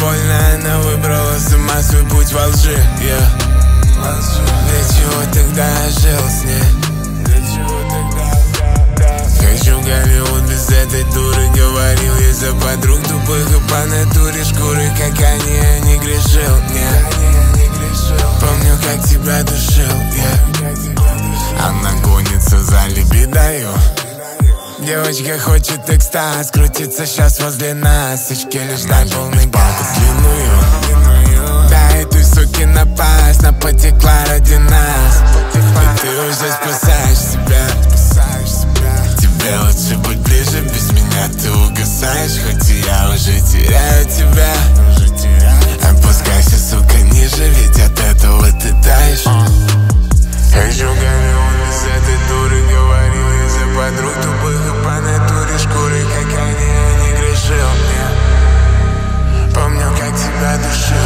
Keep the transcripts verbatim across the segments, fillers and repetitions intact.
больно, она выбрала сама свой путь во лжи, yeah. Для чего тогда я жил с ней? Для чего тогда? Хочу в Голливуд без этой дуры, говорил я за подруг тупых и по натуре шкуры, как они, я не грешил, нет. Помню, как тебя душил, yeah. Она гонится за либидою. Девочка хочет экстаз, крутится сейчас возле нас. Очки лишь дай полный газ, длинную. Да, этой суки напасть, она потекла ради нас. И ты уже спасаешь себя. Тебе лучше быть ближе, без меня ты угасаешь. Хоть и я уже теряю тебя. Опускайся, сука, ниже, ведь от этого ты таешь. Хочу Голливуд без этой дуры, говорил я за подруг тупых и по натуре шкуры, как они, я не грешил, yeah. Помню, как тебя душил,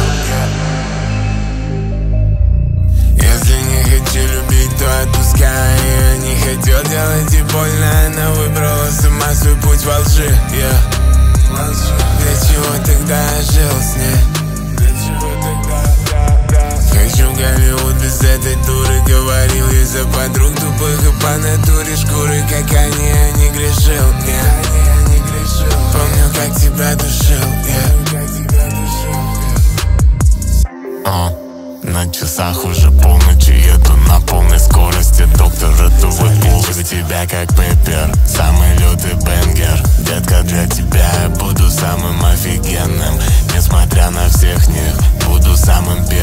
yeah. Если не хочу любить, то отпускай. Я не хотел делать ей больно, она выбрала сама свой путь во лжи, yeah. Для чего тогда я жил с ней? Хочу в Голливуд без этой дуры, говорил я за подруг тупых и по натуре шкуры, как они, я не грешил, нет. Помню, как тебя душил, yeah. На часах уже полночи, еду на полной скорости. Доктор, это выпуск тебя как пеппер, самый лютый бенгер. Детка, для тебя я буду самым офигенным. Несмотря на всех них, буду самым первым.